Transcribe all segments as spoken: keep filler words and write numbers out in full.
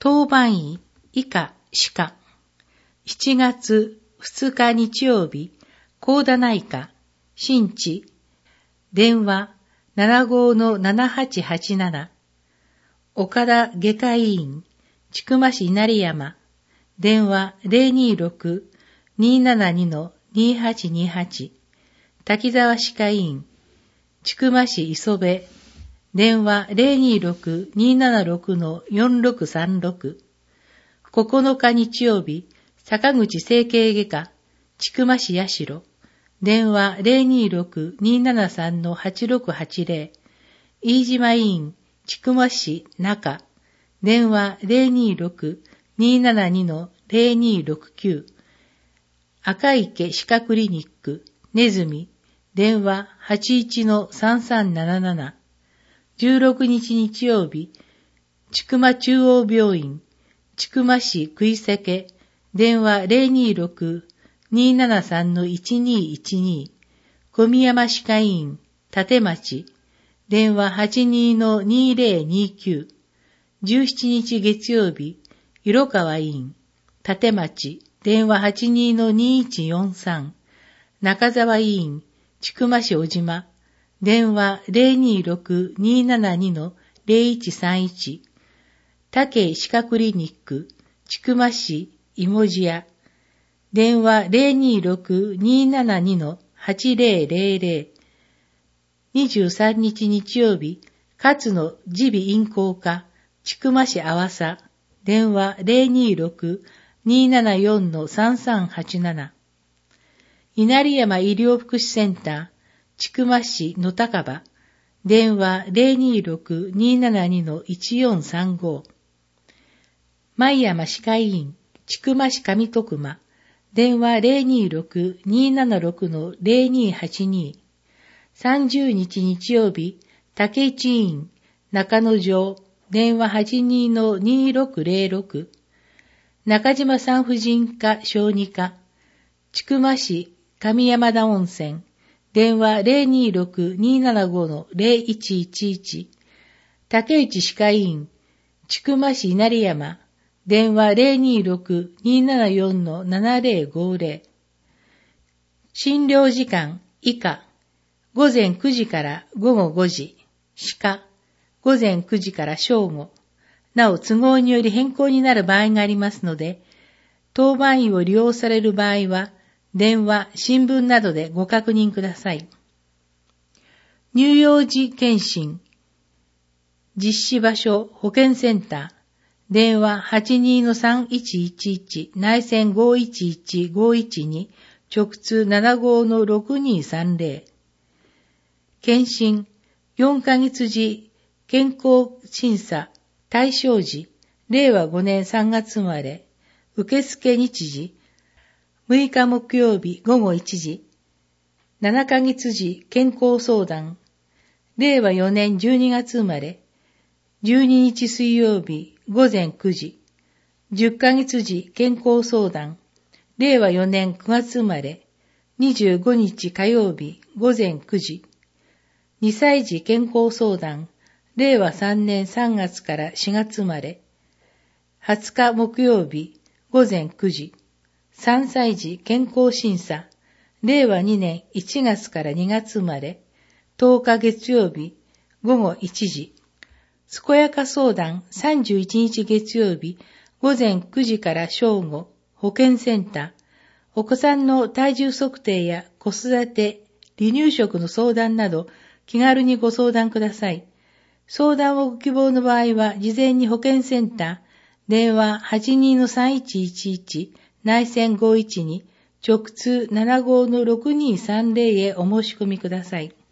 当番医以下歯科。しちがつふつか日曜日、高田内科、新地、電話 ななごーのななはちはちなな。岡田外科医院、千曲市稲荷山、電話 ゼロにーろく にーななにのにーはちにーはち。滝沢歯科医院、千曲市磯部、電話 ゼロにーろく にーななろく のよんろくさんろく。ここのか日曜日、坂口整形外科、千曲市八代、電話 ゼロにーろく にーななさん のはちろくはちぜろ。飯島医院、千曲市中、電話 ゼロにーろく にーななにのゼロにーろくきゅう。赤池歯科クリニック、ねずみ、電話 はちいちのさんさんなななな。じゅうろくにち日曜日、千曲中央病院、千曲市食いせけ、電話 ゼロにーろく にーななさんのいちにーいちに。小宮山歯科医院、立町、電話 はちにーのにーぜろにーきゅう。じゅうしちにち月曜日、色川医院、立町、電話 はちにーのにーいちよんさん。中沢医院、千曲市小島、電話 ゼロにーろく にーななにのゼロいちさんいち。武歯科クリニック、千曲市芋地屋、電話 ゼロにーろく にーななにのはちぜろぜろぜろ。にじゅうさんにち日曜日、勝野耳鼻咽喉科、千曲市阿波佐、電話 ゼロにーろく にーななよんのさんさんはちなな。稲荷山医療福祉センター、千曲市野高場、電話 ゼロにーろく にーななにのいちよんさんご。舞山歯科医院、千曲市上徳間、電話 ゼロにーろく にーななろく のゼロにーはちに。さんじゅうにち日曜日、竹市医院、中野城、電話 はちにーのにーろくぜろろく。中島産婦人科小児科、千曲市上山田温泉、電話 ゼロにーろく にーななご のゼロいちいちいち。竹内歯科医院、千曲市稲荷山、電話 ゼロにーろく にーななよんのななぜろごぜろ。診療時間以下、午前くじから午後ごじ、歯科、午前くじから正午。なお都合により変更になる場合がありますので、当番医を利用される場合は、電話、新聞などでご確認ください。乳幼児検診、実施場所保健センター、電話 はちにーのさんいちいちいち、内線 ごいちいちごいちに、直通 ななごーのろくにーさんぜろ。検診、よんかげつ時、健康審査、対象時、れいわごねんさんがつ生まれ、受付日時、むいか木曜日午後いちじ、ななかげつ時健康相談、れいわよねんじゅうにがつ生まれ、じゅうににち水曜日午前くじ、じゅっかげつ時健康相談、れいわよねんくがつ生まれ、にじゅうごにち火曜日午前くじ、にさい児健康相談、れいわさんねんさんがつからしがつ生まれ、はつか木曜日午前くじ、さんさい児健康審査、れいわにねんいちがつからにがつ生まれ、とおか月曜日午後いちじ、健やか相談さんじゅういちにち月曜日午前くじから正午、保健センター、お子さんの体重測定や子育て、離乳食の相談など気軽にご相談ください。相談をご希望の場合は事前に保健センター、電話 はちにーのさんいちいちいち、内線ごいちに、直通 ななごーのろくにーさんぜろ へお申し込みください。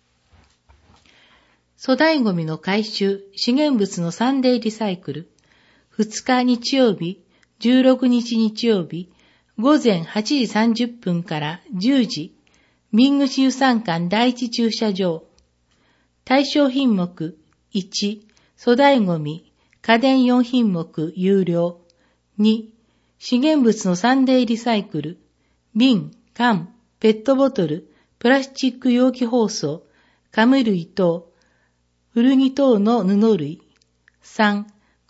粗大ごみの回収、資源物のサンデーリサイクル。ふつか日曜日、じゅうろくにち日曜日、午前はちじさんじゅっぷんからじゅうじ、民口湯山館第一駐車場。対象品目いち、粗大ごみ、家電よんひんもく有料。に、資源物のサンデーリサイクル、瓶、缶、ペットボトル、プラスチック容器包装、紙類等、古着等の布類。さん、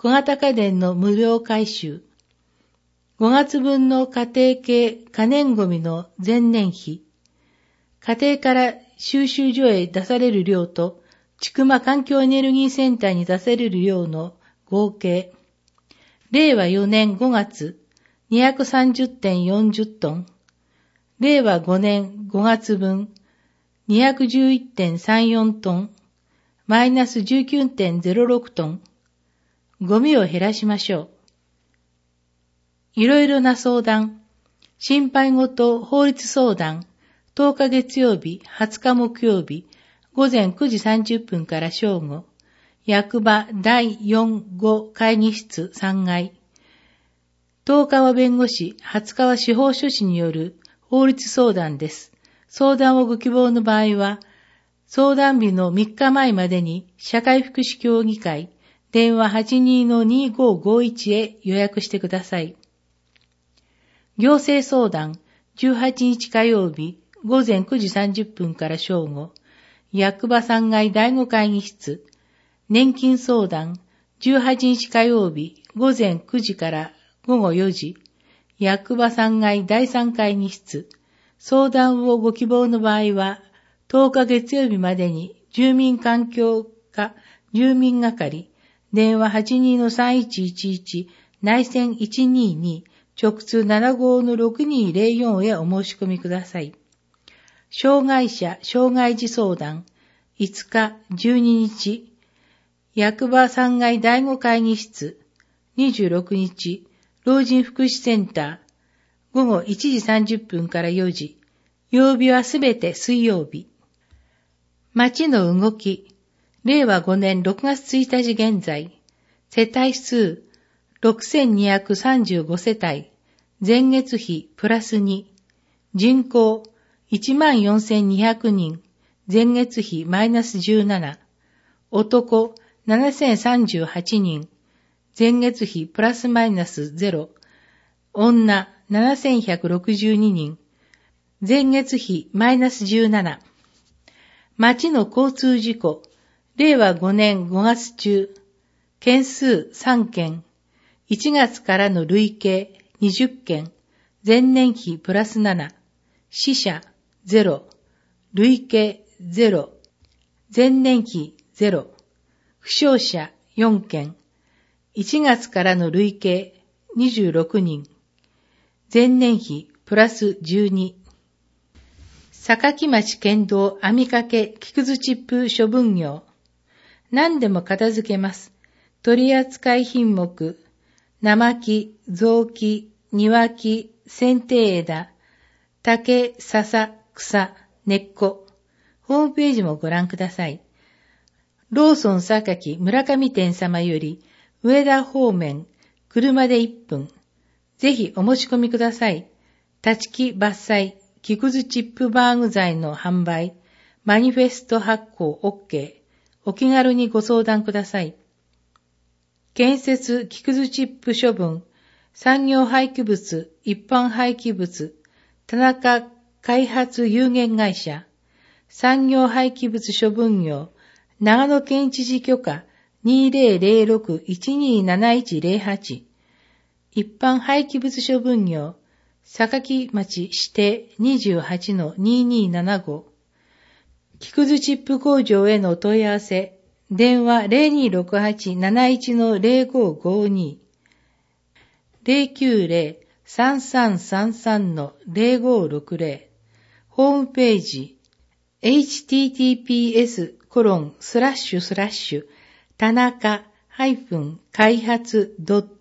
小型家電の無料回収。ごがつぶんの家庭系可燃ごみの前年比。家庭から収集所へ出される量と、千曲環境エネルギーセンターに出される量の合計。れいわよねんごがつ、にひゃくさんじゅってんよんじゅっトン。れいわごねんごがつぶん、にひゃくじゅういってんさんよんトン。マイナス じゅうきゅうてんゼロろくトン。ゴミを減らしましょう。いろいろな相談。心配事法律相談。とおか月曜日、はつか木曜日、ごぜんくじさんじゅっぷんから正午。役場だいよんご会議室さんがい。とおかは弁護士、はつかは司法書士による法律相談です。相談をご希望の場合は、相談日のみっかまえまでに社会福祉協議会、電話 はちにーのにーごーごーいち へ予約してください。行政相談、じゅうはちにち火曜日、ごぜんくじさんじゅっぷんから正午。役場さんがいだいご会議室。年金相談、じゅうはちにち火曜日、ごぜんくじからごごよじ。役場さんがいだいさん会議室。相談をご希望の場合は、とおか月曜日までに住民環境課住民係、電話 はちにーのさんいちいちいち、内線いちにーに、直通 ななごーのろくにーぜろよん へお申し込みください。障害者障害児相談、いつかじゅうににち、役場さんがいだいご会議室、にじゅうろくにち、老人福祉センター、ごごいちじさんじゅっぷんからよじ、曜日はすべて水曜日。町の動き、れいわごねんろくがつついたち現在、世帯数ろくせんにひゃくさんじゅうごせたい、前月比プラスに、人口いちまんよんせんにひゃくにん、前月比マイナスじゅうなな、男ななせんさんじゅうはちにん、前月比プラスマイナスゼロ、女ななせんひゃくろくじゅうににん、前月比マイナスじゅうなな。町の交通事故、れいわごねんごがつ中、件数さんけん、いちがつからの累計にじゅっけん、前年比プラスなな、死者ゼロ、累計ゼロ、前年比ゼロ、負傷者よんけん、いちがつからの累計にじゅうろくにん、前年比プラスじゅうに。坂町県道網掛け木くずチップ処分業。何でも片付けます。取扱品目、生木、雑木、庭木、剪定枝、竹、笹、草、根っこ。ホームページもご覧ください。ローソン榊村上店様より、上田方面、車でいっぷん。ぜひお持ち込みください。立木伐採、木くずチップバーグ材の販売、マニフェスト発行 OK。お気軽にご相談ください。建設木くずチップ処分、産業廃棄物、一般廃棄物、田中開発有限会社、産業廃棄物処分業、長野県知事許可 にぜろぜろろくいちにーなないちぜろはち、一般廃棄物処分業、榊町指定 にじゅうはちのにーにーななご、木くずチップ工場への問い合わせ、電話 ゼロにーろくはちなないちのゼロごごに、ゼロきゅうゼロ さんさんさんさんのゼロごろくゼロ、ホームページ、エイチティーティーピーエスコロンスラッシュスラッシュ田中開発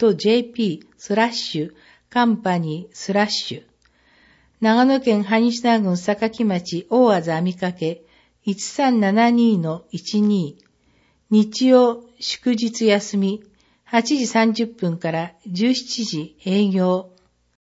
.jp スラッシュカンパニースラッシュ長野県羽西田郡榊町大字網掛けいちさんななにのいちに、日曜祝日休みはちじさんじゅっぷんからじゅうしちじ営業。